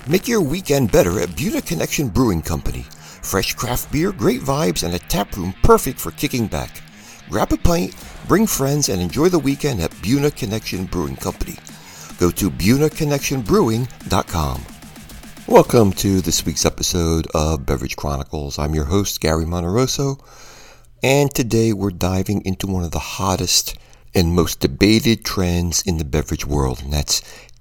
Make your weekend better at Buna Connection Brewing Company. Fresh craft beer, great vibes, and a tap room perfect for kicking back. Grab a pint, bring friends, and enjoy the weekend at Buna Connection Brewing Company. Go to BunaConnectionBrewing.com. Welcome to this week's episode of Beverage Chronicles. I'm your host, Gary Monterosso, and today we're diving into one of the hottest and most debated trends in the beverage world, and that's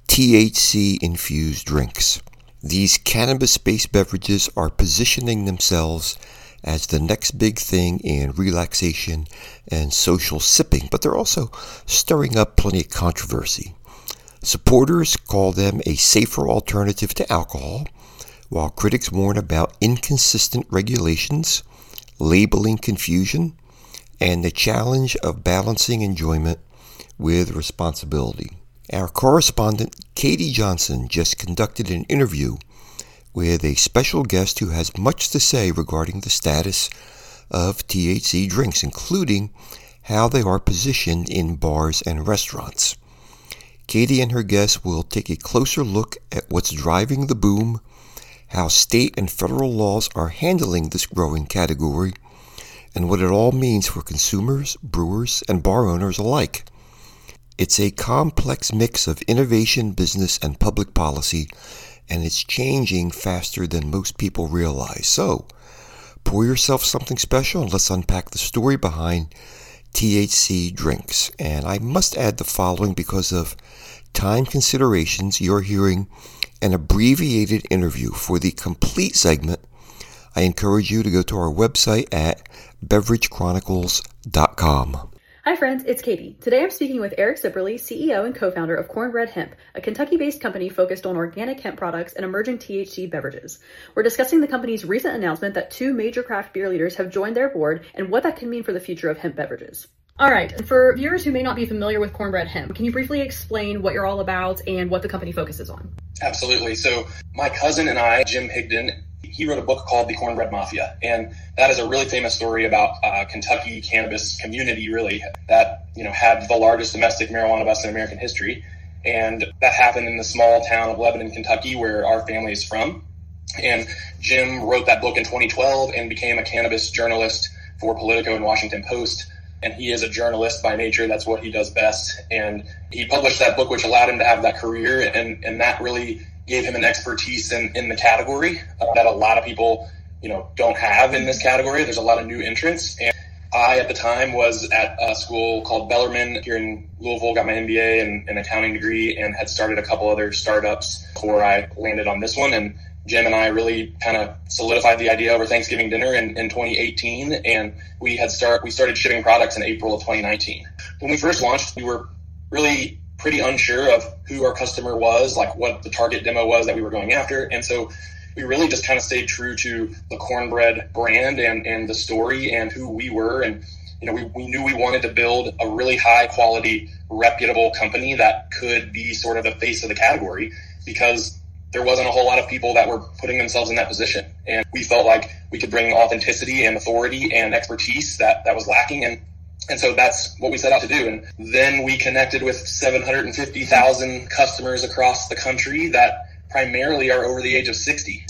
THC-infused drinks. These cannabis-based beverages are positioning themselves as the next big thing in relaxation and social sipping, but they're also stirring up plenty of controversy. Supporters call them a safer alternative to alcohol, while critics warn about inconsistent regulations, labeling confusion, and the challenge of balancing enjoyment with responsibility. Our correspondent, Katie Johnson, just conducted an interview with a special guest who has much to say regarding the status of THC drinks, including how they are positioned in bars and restaurants. Katie and her guest will take a closer look at what's driving the boom, how state and federal laws are handling this growing category, and what it all means for consumers, brewers, and bar owners alike. It's a complex mix of innovation, business, and public policy, and it's changing faster than most people realize. So, pour yourself something special and let's unpack the story behind THC drinks. And I must add the following because of time considerations. You're hearing an abbreviated interview. For the complete segment, I encourage you to go to our website at beveragechronicles.com. Hi friends, it's Katie. Today I'm speaking with Eric Zipperly, CEO and co-founder of Cornbread Hemp, a Kentucky-based company focused on organic hemp products and emerging THC beverages. We're discussing the company's recent announcement that 2 major craft beer leaders have joined their board and what that can mean for the future of hemp beverages. All right, for viewers who may not be familiar with Cornbread Hemp, can you briefly explain what you're all about and what the company focuses on? Absolutely. So my cousin and I, Jim Higdon, he wrote a book called The Cornbread Mafia, and that is a really famous story about Kentucky cannabis community, really, that had the largest domestic marijuana bust in American history, and that happened in the small town of Lebanon, Kentucky, where our family is from. And Jim wrote that book in 2012 and became a cannabis journalist for Politico and Washington Post. And he is a journalist by nature. That's what he does best. And he published that book, which allowed him to have that career, and that really gave him an expertise in the category that a lot of people, don't have in this category. There's a lot of new entrants. And I, at the time, was at a school called Bellarmine here in Louisville, got my MBA and an accounting degree, and had started a couple other startups before I landed on this one. And Jim and I really kind of solidified the idea over Thanksgiving dinner in 2018, and we started shipping products in April of 2019. When we first launched, we were really pretty unsure of who our customer was, like what the target demo was that we were going after. And so we really just kind of stayed true to the Cornbread brand and the story and who we were. And, we knew we wanted to build a really high quality, reputable company that could be sort of the face of the category, because there wasn't a whole lot of people that were putting themselves in that position. And we felt like we could bring authenticity and authority and expertise that was lacking. And so that's what we set out to do. And then we connected with 750,000 customers across the country that primarily are over the age of 60.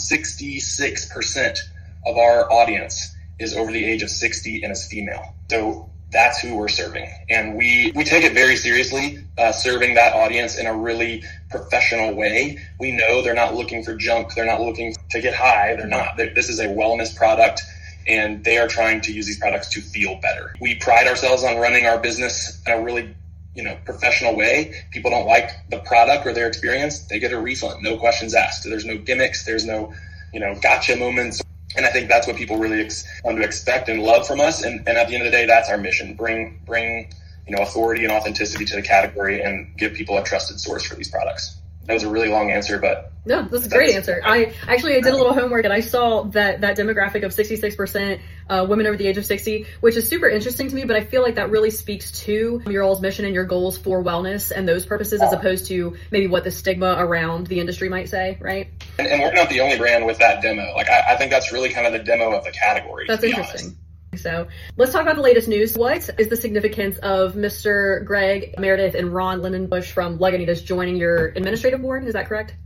66% of our audience is over the age of 60 and is female. So that's who we're serving. And we take it very seriously, serving that audience in a really professional way. We know they're not looking for junk. They're not looking to get high. They're not. This is a wellness product, and they are trying to use these products to feel better. We pride ourselves on running our business in a really, professional way. People don't like the product or their experience, they get a refund, no questions asked. There's no gimmicks. There's no, gotcha moments. And I think that's what people really come to expect and love from us. And at the end of the day, that's our mission. Bring authority and authenticity to the category and give people a trusted source for these products. That was a really long answer, but no, that's a great answer. I did a little homework and I saw that demographic of 66% women over the age of 60, which is super interesting to me, but I feel like that really speaks to your all's mission and your goals for wellness and those purposes, as opposed to maybe what the stigma around the industry might say, right? And we're not the only brand with that demo. Like, I think that's really kind of the demo of the category. That's interesting. Honest. So let's talk about the latest news. What is the significance of Mr. Greg Meredith and Ron Lindenbush from Lagunitas joining your administrative board? Is that correct?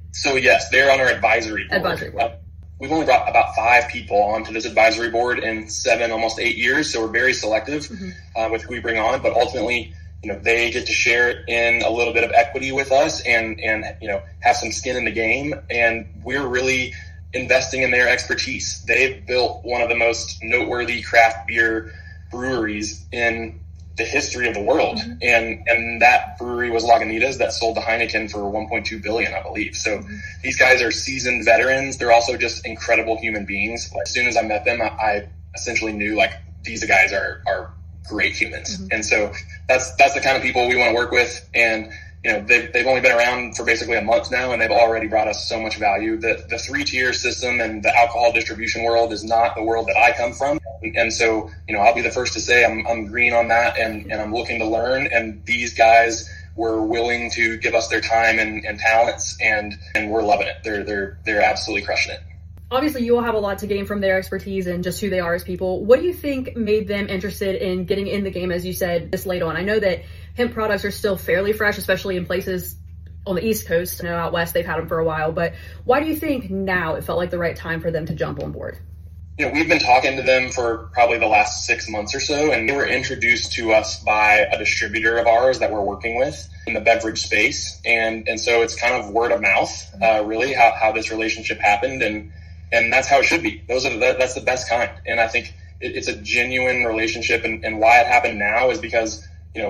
So yes, they're on our advisory board. We've only brought about 5 people onto this advisory board in 7, almost 8 years. So we're very selective with who we bring on, but ultimately, they get to share in a little bit of equity with us and have some skin in the game. And we're really investing in their expertise. They've built one of the most noteworthy craft beer breweries in the history of the world. And that brewery was Lagunitas, that sold to Heineken for $1.2 billion, I believe. So these guys are seasoned veterans. They're also just incredible human beings. As soon as I met them, I essentially knew these guys are great humans. And so that's the kind of people we want to work with. And they've only been around for basically a month now, and they've already brought us so much value. The 3-tier system and the alcohol distribution world is not the world that I come from. And so, I'll be the first to say I'm green on that, and I'm looking to learn. And these guys were willing to give us their time and talents, and we're loving it. They're absolutely crushing it. Obviously, you will have a lot to gain from their expertise and just who they are as people. What do you think made them interested in getting in the game, as you said, this late on? I know that hemp products are still fairly fresh, especially in places on the East Coast. Out west, they've had them for a while. But why do you think now it felt like the right time for them to jump on board? We've been talking to them for probably the last 6 months or so, and they were introduced to us by a distributor of ours that we're working with in the beverage space. And so it's kind of word of mouth, really, how this relationship happened. And that's how it should be. That's the best kind. And I think it's a genuine relationship. And why it happened now is because,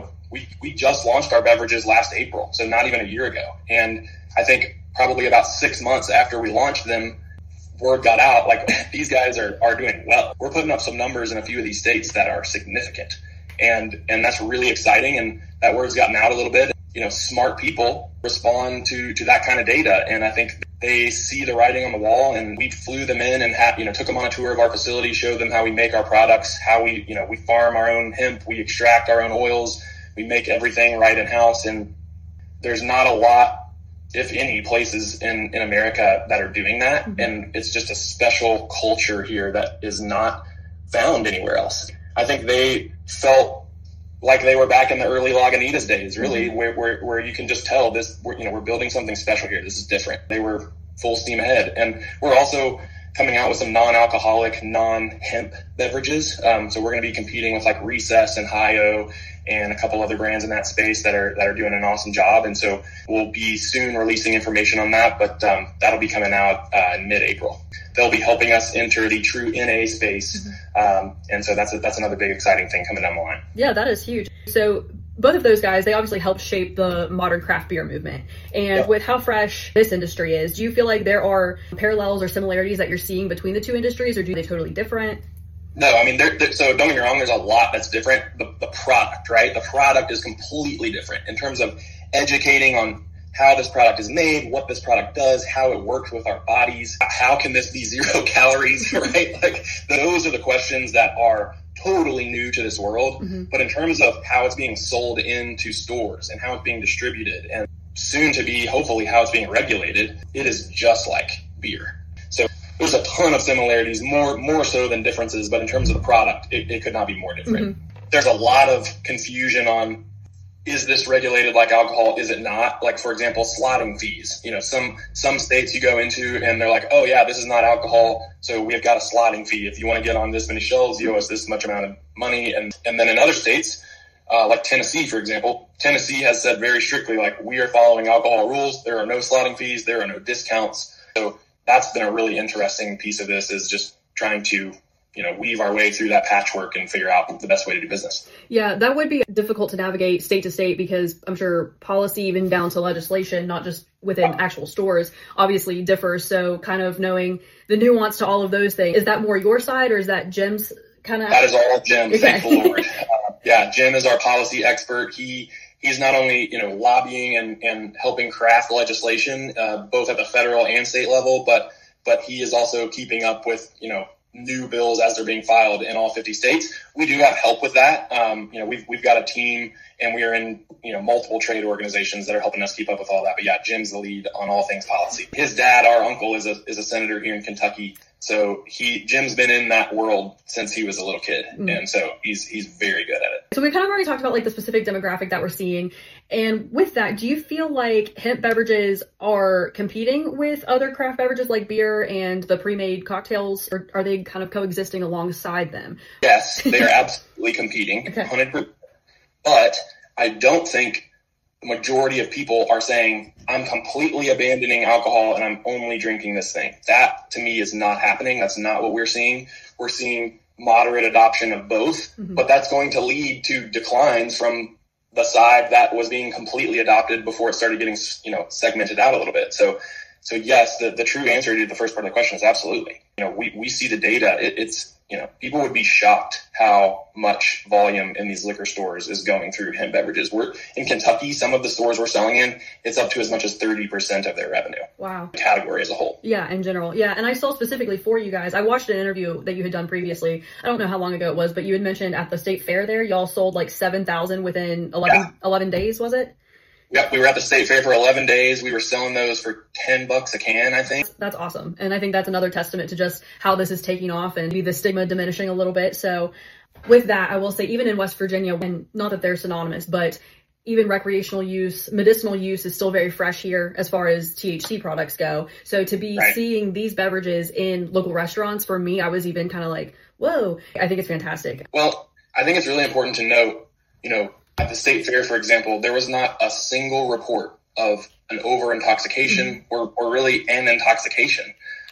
we just launched our beverages last April, so not even a year ago. And I think probably about 6 months after we launched them, word got out, these guys are doing well. We're putting up some numbers in a few of these states that are significant. And that's really exciting. And that word's gotten out a little bit. Smart people respond to that kind of data. And I think they see the writing on the wall, and we flew them in and took them on a tour of our facility, showed them how we make our products, how we farm our own hemp, we extract our own oils, we make everything right in house. And there's not a lot, if any, places in America that are doing that. And it's just a special culture here that is not found anywhere else. I think they felt like they were back in the early Lagunitas days, really, where you can just tell we're building something special here. This is different. They were full steam ahead. And we're also coming out with some non-alcoholic, non-hemp beverages. So we're going to be competing with Recess and Hi-O and a couple other brands in that space that are doing an awesome job. And so we'll be soon releasing information on that, but that'll be coming out in mid-April. They'll be helping us enter the true NA space. And so that's another big exciting thing coming down the line. Yeah, that is huge. So both of those guys, they obviously helped shape the modern craft beer movement. And with how fresh this industry is, do you feel like there are parallels or similarities that you're seeing between the two industries, or do they totally different? No, I mean, so don't get me wrong, there's a lot that's different. The product, right? The product is completely different in terms of educating on how this product is made, what this product does, how it works with our bodies, how can this be 0 calories, right? Those are the questions that are totally new to this world. But in terms of how it's being sold into stores and how it's being distributed, and soon to be, hopefully, how it's being regulated, it is just like beer. So there's a ton of similarities, more so than differences, but in terms of the product, it could not be more different. There's a lot of confusion on, is this regulated like alcohol? Is it not? For example, slotting fees. Some states you go into and they're like, oh yeah, this is not alcohol, so we've got a slotting fee. If you want to get on this many shelves, you owe us this much amount of money. And then in other states, like Tennessee, for example, Tennessee has said very strictly, we are following alcohol rules. There are no slotting fees. There are no discounts. So that's been a really interesting piece of this, is just trying to weave our way through that patchwork and figure out the best way to do business. Yeah, that would be difficult to navigate state to state, because I'm sure policy, even down to legislation, not just within actual stores, obviously differs. So kind of knowing the nuance to all of those things, is that more your side, or is that Jim's kind of? That is all Jim, thank the Lord. Jim is our policy expert. He's not only, lobbying and helping craft legislation, both at the federal and state level, but he is also keeping up with, new bills as they're being filed in all 50 states. We do have help with that. We've got a team, and we are in, multiple trade organizations that are helping us keep up with all that. But Jim's the lead on all things policy. His dad, our uncle, is a senator here in Kentucky. So Jim's been in that world since he was a little kid. And so he's very good at it. So we kind of already talked about like the specific demographic that we're seeing. And with that, do you feel like hemp beverages are competing with other craft beverages like beer and the pre-made cocktails, or are they kind of coexisting alongside them? Yes, they are absolutely competing, Okay. 100%. But I don't think the majority of people are saying, I'm completely abandoning alcohol and I'm only drinking this thing. That, to me, is not happening. That's not what we're seeing. We're seeing moderate adoption of both, but that's going to lead to declines from the side that was being completely adopted before it started getting, segmented out a little bit. So yes, the true answer to the first part of the question is absolutely. We see the data. It's people would be shocked how much volume in these liquor stores is going through hemp beverages. We're in Kentucky, some of the stores we're selling in, it's up to as much as 30% of their revenue. Wow. The category as a whole. Yeah, in general. Yeah, and I saw specifically for you guys, I watched an interview that you had done previously. I don't know how long ago it was, but you had mentioned at the state fair there, y'all sold like 7,000 within 11 days, was it? Yep, we were at the state fair for 11 days. We were selling those for $10 a can, I think. That's awesome. And I think that's another testament to just how this is taking off and the stigma diminishing a little bit. So with that, I will say even in West Virginia, and not that they're synonymous, but even recreational use, medicinal use is still very fresh here as far as THC products go. So to be seeing these beverages in local restaurants, for me, I was even kind of like, whoa, I think it's fantastic. Well, I think it's really important to note, at the state fair, for example, there was not a single report of an over-intoxication or really an intoxication.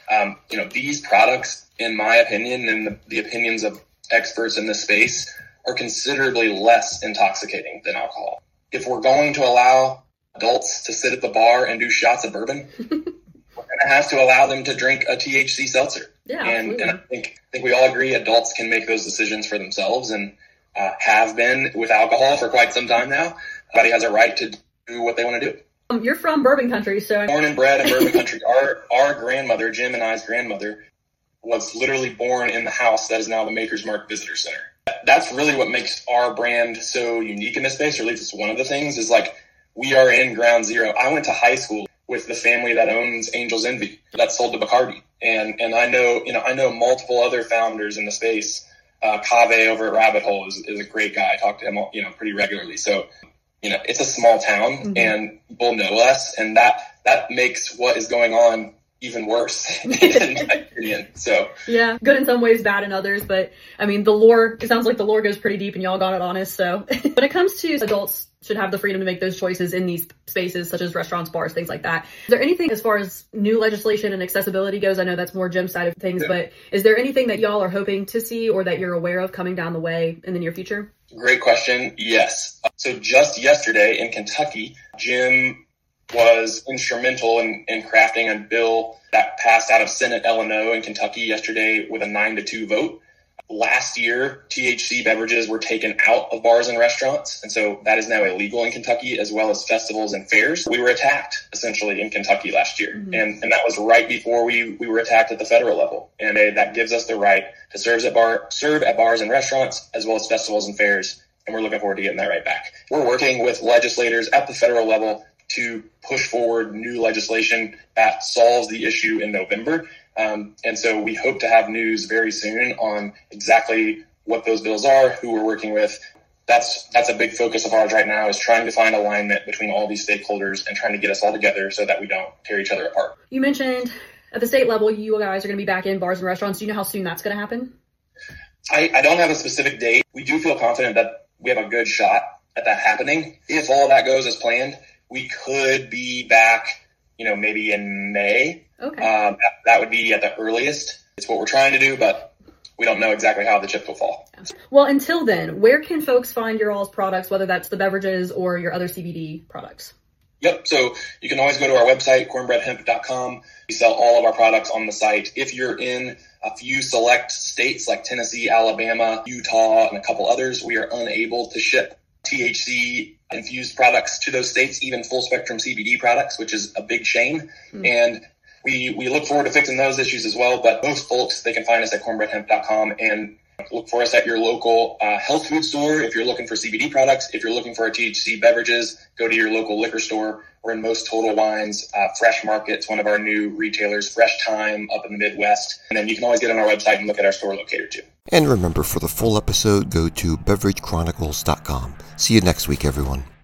These products, in my opinion, and the opinions of experts in this space, are considerably less intoxicating than alcohol. If we're going to allow adults to sit at the bar and do shots of bourbon, we're going to have to allow them to drink a THC seltzer. Yeah, and I think we all agree adults can make those decisions for themselves and have been with alcohol for quite some time now. Everybody has a right to do what they want to do. You're from bourbon country, so born and bred in bourbon country. Our grandmother, Jim and I's grandmother, was literally born in the house that is now the Maker's Mark Visitor Center. That's really what makes our brand so unique in this space, or at least it's one of the things, is like we are in ground zero. I went to high school with the family that owns Angel's Envy that sold to Bacardi. And I know multiple other founders in the space. Kaveh over at Rabbit Hole is a great guy. I talk to him, pretty regularly. So, it's a small town and people know us, and that makes what is going on even worse, in my opinion. So yeah, good in some ways, bad in others. But I mean, it sounds like the lore goes pretty deep and y'all got it honest. So when it comes to adults should have the freedom to make those choices in these spaces, such as restaurants, bars, things like that. Is there anything as far as new legislation and accessibility goes? I know that's more Jim's side of things, but is there anything that y'all are hoping to see or that you're aware of coming down the way in the near future? Great question. Yes. So just yesterday in Kentucky, Jim was instrumental in crafting a bill that passed out of Senate L&O in Kentucky yesterday with a 9-2 vote. Last year, THC beverages were taken out of bars and restaurants, and so that is now illegal in Kentucky, as well as festivals and fairs. We were attacked, essentially, in Kentucky last year, and that was right before we were attacked at the federal level. And that gives us the right to serve at bars and restaurants, as well as festivals and fairs, and we're looking forward to getting that right back. We're working with legislators at the federal level to push forward new legislation that solves the issue in November. And so we hope to have news very soon on exactly what those bills are, who we're working with. That's a big focus of ours right now, is trying to find alignment between all these stakeholders and trying to get us all together so that we don't tear each other apart. You mentioned at the state level, you guys are going to be back in bars and restaurants. Do you know how soon that's going to happen? I don't have a specific date. We do feel confident that we have a good shot at that happening. If all that goes as planned, we could be back, maybe in May. Okay. That would be at the earliest. It's what we're trying to do, but we don't know exactly how the chips will fall. Well, until then, where can folks find your all's products, whether that's the beverages or your other CBD products? Yep. So you can always go to our website, cornbreadhemp.com. We sell all of our products on the site. If you're in a few select states like Tennessee, Alabama, Utah, and a couple others, we are unable to ship THC infused products to those states, even full spectrum CBD products, which is a big shame. And we look forward to fixing those issues as well. But most folks, they can find us at cornbreadhemp.com and look for us at your local health food store if you're looking for CBD products. If you're looking for our THC beverages, go to your local liquor store We're in most Total Wines. Fresh Market's one of our new retailers, Fresh Time up in the Midwest. And then you can always get on our website and look at our store locator too. And remember, for the full episode, go to beveragechronicles.com. See you next week, everyone.